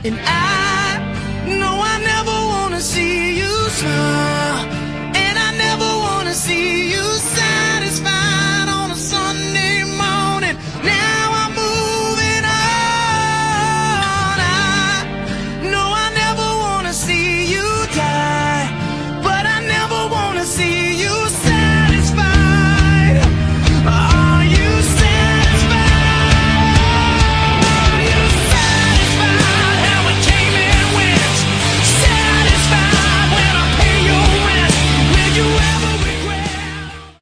And I know I never wanna see you smile.